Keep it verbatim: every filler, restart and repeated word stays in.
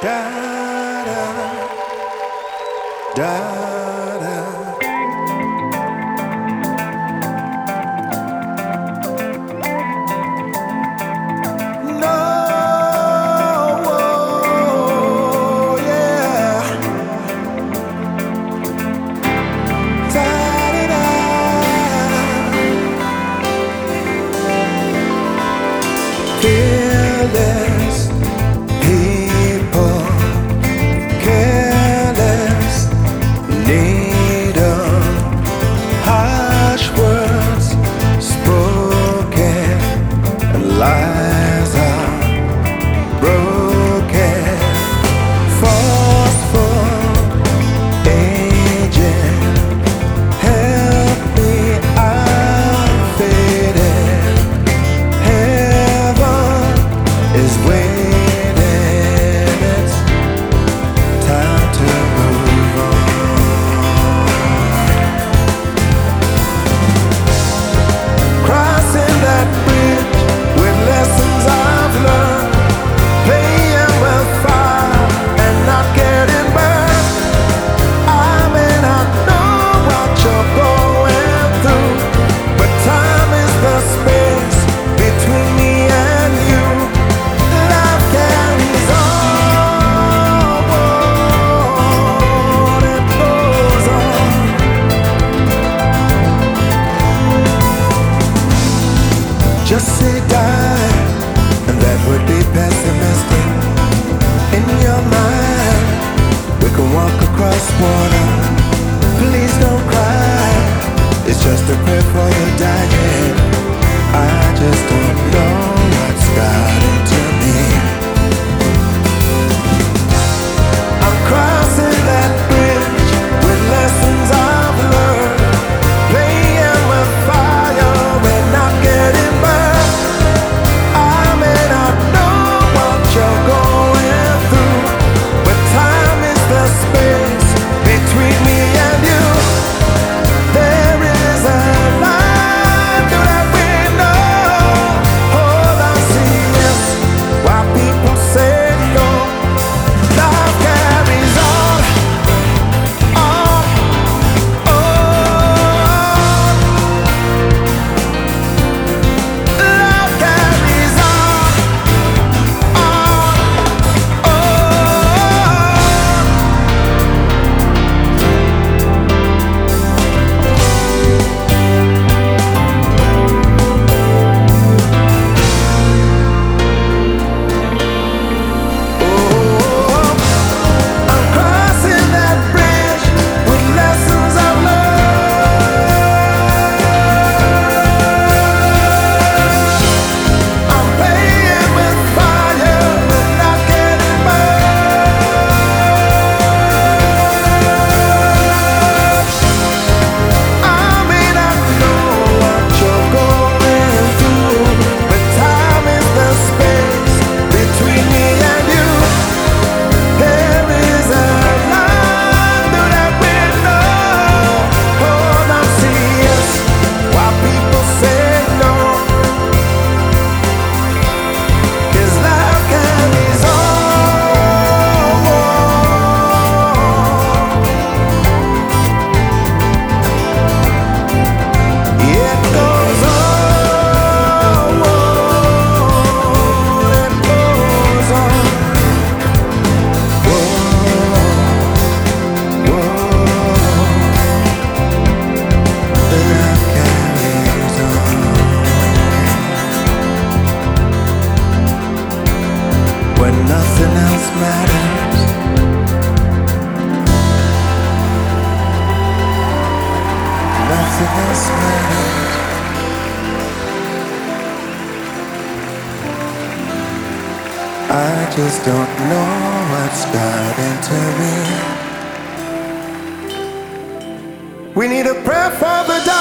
Da da da da. No, oh, yeah. Da da da. Fearless people, careless, need of harsh words spoken, and lies are broken, forceful aging. Help me, I'm faded. Heaven is waiting. It's time to move on. Crossing that bridge with lessons I've learned. Playing with fire and not getting burned. I may not know what you're going through, but time is the space between me and you. Life carries on, it goes on. Just say die, and that would be pessimistic. In your mind, we can walk across water. Please don't cry, it's just a prayer for your dying. I just don't know what's got into me. I'm crossing that bridge with lessons I've learned. Playing with fire and not getting burned. I may not know what you're going through, but time is the space between me and you. There is a line through that window. All I see is why people say no. Life carries on, on, on. Life carries on, on, on. I'm crossing that bridge with lessons I've learned. I'm playing with fire and not getting burned. I may not know what you're going through, but time is the space between me and you. There is a line through that window. All I see is why people say no. 'Cause life carries on. It goes on. It goes on. Whoa, whoa. Life carries on. When nothing else matters, nothing else matters. I just don't know what's got into me. We need a prayer for the dying.